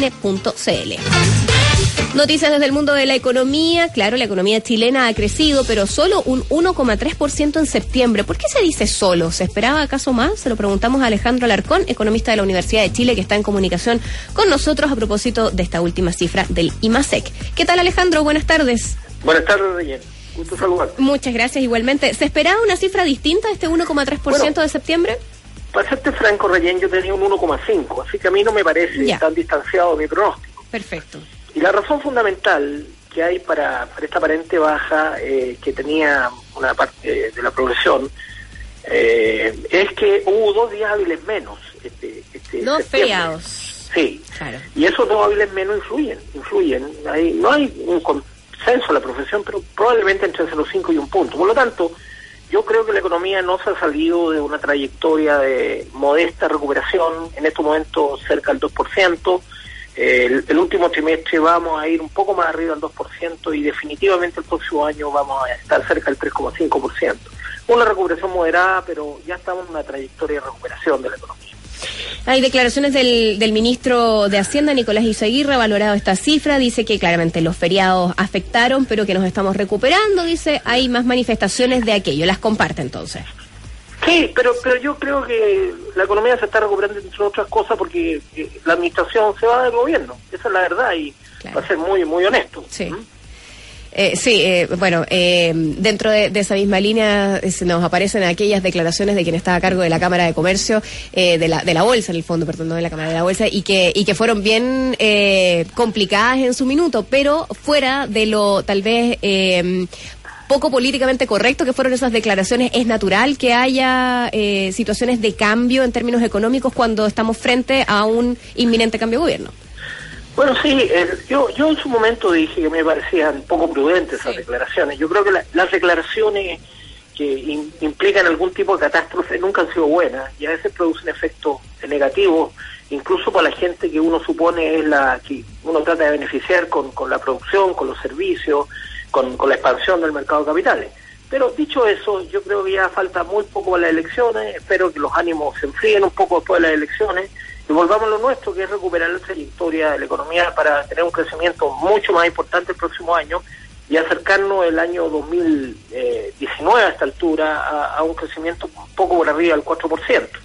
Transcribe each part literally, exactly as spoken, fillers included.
n punto c l. Noticias desde el mundo de la economía. Claro, la economía chilena ha crecido, pero solo un uno coma tres por ciento en septiembre. ¿Por qué se dice solo? ¿Se esperaba acaso más? Se lo preguntamos a Alejandro Alarcón, economista de la Universidad de Chile, que está en comunicación con nosotros a propósito de esta última cifra del IMASEC. ¿Qué tal, Alejandro? Buenas tardes. Buenas tardes, Reyes. Gusto saludarte. Muchas gracias, igualmente. ¿Se esperaba una cifra distinta de este uno coma tres por ciento bueno, de septiembre? Para serte franco, Reyes, yo tenía un uno coma cinco, así que a mí no me parece ya. tan distanciado de mi pronóstico. Perfecto. Y la razón fundamental que hay para, para esta aparente baja eh, que tenía una parte de la progresión eh, es que hubo dos días hábiles menos. Este, este dos septiembre. feriados. Sí, claro. Y esos dos hábiles menos influyen, influyen. Hay, no hay un consenso en la profesión, pero probablemente entre cero coma cinco y un punto. Por lo tanto, yo creo que la economía no se ha salido de una trayectoria de modesta recuperación, en estos momentos cerca del dos por ciento. El, el último trimestre vamos a ir un poco más arriba del dos por ciento y definitivamente el próximo año vamos a estar cerca del tres coma cinco por ciento. Una recuperación moderada, pero ya estamos en una trayectoria de recuperación de la economía. Hay declaraciones del, del ministro de Hacienda, Nicolás Izaguirre, ha valorado esta cifra, dice que claramente los feriados afectaron, pero que nos estamos recuperando, dice, hay más manifestaciones de aquello. ¿Las comparte entonces? Sí, pero pero yo creo que la economía se está recuperando entre otras cosas porque eh, la administración se va del gobierno, esa es la verdad y claro. va a ser muy muy honesto. Sí. ¿Mm? Eh, sí, eh, bueno, eh, dentro de, de esa misma línea eh, nos aparecen aquellas declaraciones de quien estaba a cargo de la Cámara de Comercio, eh, de la de la Bolsa, en el fondo, perdón, no de la Cámara de la Bolsa, y que y que fueron bien eh, complicadas en su minuto, pero fuera de lo tal vez eh, poco políticamente correcto que fueron esas declaraciones. ¿Es natural que haya eh, situaciones de cambio en términos económicos cuando estamos frente a un inminente cambio de gobierno? Bueno, sí, eh, yo yo en su momento dije que me parecían poco prudentes esas sí. declaraciones. Yo creo que la, las declaraciones que in, implican algún tipo de catástrofe nunca han sido buenas y a veces producen efectos negativos, incluso para la gente que uno supone es la que uno trata de beneficiar con, con la producción, con los servicios, Con, con la expansión del mercado de capitales. Pero dicho eso, yo creo que ya falta muy poco para las elecciones, espero que los ánimos se enfríen un poco después de las elecciones y volvamos a lo nuestro, que es recuperar la trayectoria de la economía para tener un crecimiento mucho más importante el próximo año y acercarnos el año dos mil diecinueve a esta altura a, a un crecimiento un poco por arriba del cuatro por ciento.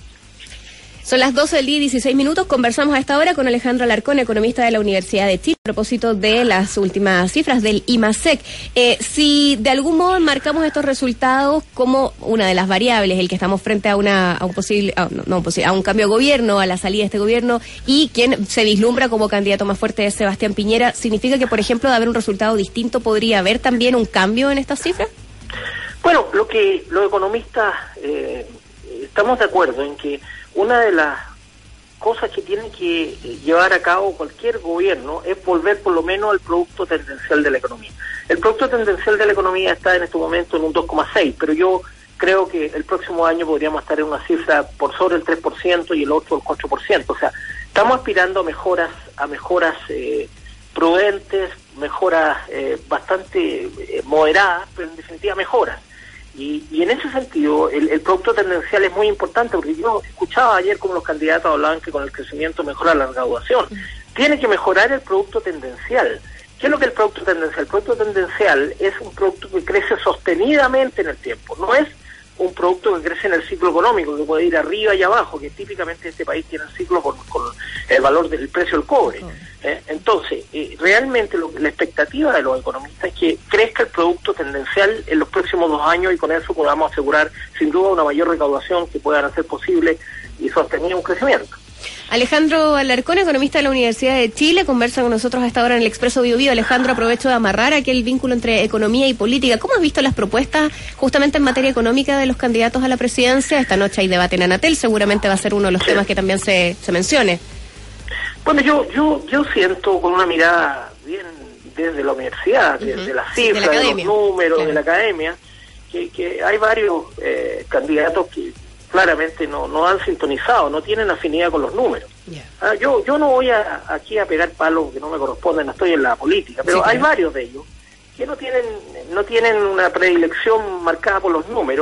Son las doce del día y dieciséis minutos. Conversamos a esta hora con Alejandro Alarcón, economista de la Universidad de Chile, a propósito de las últimas cifras del IMASEC. Eh, si de algún modo enmarcamos estos resultados como una de las variables, el que estamos frente a una a un posible a, no, no, a un cambio de gobierno, a la salida de este gobierno, y quien se vislumbra como candidato más fuerte es Sebastián Piñera, ¿significa que, por ejemplo, de haber un resultado distinto, podría haber también un cambio en estas cifras? Bueno, lo que los economistas eh, estamos de acuerdo en que una de las cosas que tiene que llevar a cabo cualquier gobierno es volver por lo menos al producto tendencial de la economía. El producto tendencial de la economía está en este momento en un dos coma seis, pero yo creo que el próximo año podríamos estar en una cifra por sobre el tres por ciento y el otro el cuatro por ciento. O sea, estamos aspirando a mejoras, a mejoras eh, prudentes, mejoras eh, bastante eh, moderadas, pero en definitiva mejoras. Y, y en ese sentido, el, el producto tendencial es muy importante, porque yo escuchaba ayer como los candidatos hablaban que con el crecimiento mejora la recaudación. Tiene que mejorar el producto tendencial. ¿Qué es lo que es el producto tendencial? El producto tendencial es un producto que crece sostenidamente en el tiempo, no es un producto que crece en el ciclo económico, que puede ir arriba y abajo, que típicamente este país tiene el ciclo con, con el valor del precio del cobre. ¿eh? Entonces, eh, realmente lo, la expectativa de los economistas es que crezca el producto tendencial en los próximos dos años y con eso podamos asegurar sin duda una mayor recaudación que puedan hacer posible y sostener un crecimiento. Alejandro Alarcón, economista de la Universidad de Chile, conversa con nosotros a esta hora en el Expreso Bio Bio. Alejandro, aprovecho de amarrar aquel vínculo entre economía y política. ¿Cómo has visto las propuestas justamente en materia económica de los candidatos a la presidencia? Esta noche hay debate en Anatel, seguramente va a ser uno de los sí. temas que también se, se mencione. Bueno, yo yo yo siento con una mirada bien desde la universidad, desde uh-huh. las cifras, de, de los números, claro. de la academia, que, que hay varios eh, candidatos que claramente no no han sintonizado, no tienen afinidad con los números. Yeah. Ah, yo yo no voy a, aquí a pegar palos que no me corresponden, no estoy en la política, pero sí, hay claro. varios de ellos que no tienen no tienen una predilección marcada por los números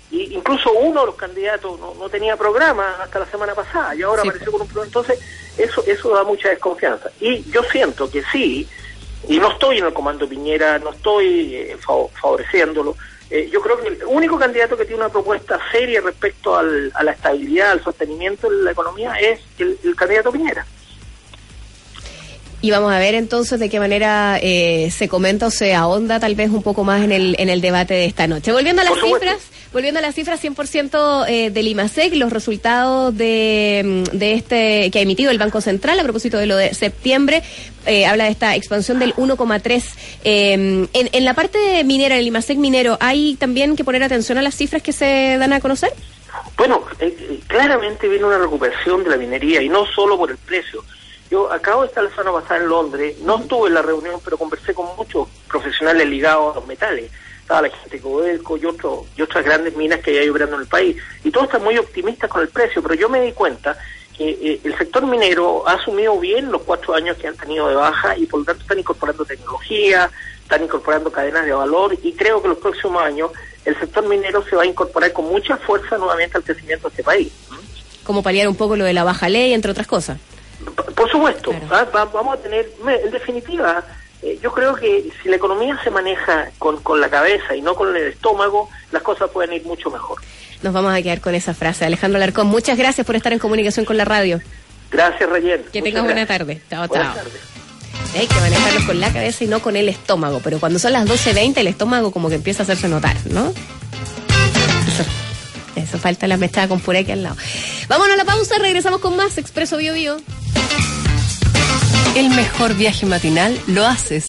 Y incluso uno de los candidatos no, no tenía programa hasta la semana pasada y ahora sí apareció con un programa. Entonces, eso, eso da mucha desconfianza. Y yo siento que sí, y no estoy en el comando Piñera, no estoy eh, fav- favoreciéndolo. Eh, yo creo que el único candidato que tiene una propuesta seria respecto al, a la estabilidad, al sostenimiento de la economía es el, el candidato Piñera. Y vamos a ver entonces de qué manera eh, se comenta o se ahonda tal vez un poco más en el en el debate de esta noche. Volviendo a las cifras, volviendo a las cifras cien por ciento eh, del IMASEC, los resultados de, de este que ha emitido el Banco Central a propósito de lo de septiembre, eh, habla de esta expansión del uno coma tres. Eh, en, en la parte minera, en el IMASEC minero, ¿hay también que poner atención a las cifras que se dan a conocer? Bueno, eh, claramente viene una recuperación de la minería y no solo por el precio. Yo acabo de estar la semana pasada en Londres, no estuve en la reunión, pero conversé con muchos profesionales ligados a los metales. Estaba la gente de Codelco y, otro, y otras grandes minas que hay operando en el país. Y todos están muy optimistas con el precio, pero yo me di cuenta que eh, el sector minero ha asumido bien los cuatro años que han tenido de baja y por lo tanto están incorporando tecnología, están incorporando cadenas de valor y creo que los próximos años el sector minero se va a incorporar con mucha fuerza nuevamente al crecimiento de este país. Como paliar un poco lo de la baja ley, entre otras cosas. Por supuesto, claro. ¿ah? Va, vamos a tener, en definitiva, eh, yo creo que si la economía se maneja con, con la cabeza y no con el estómago, las cosas pueden ir mucho mejor. Nos vamos a quedar con esa frase. Alejandro Alarcón, muchas gracias por estar en comunicación con la radio. Gracias, Rayen. Que tengas buena tarde. Chao, Buenas chao. tardes. Hay que manejarlos con la cabeza y no con el estómago, pero cuando son las doce veinte el estómago como que empieza a hacerse notar, ¿no? Eso, eso falta la mechada con puré aquí al lado. Vámonos a la pausa, regresamos con más Expreso Bio Bio. El mejor viaje matinal lo haces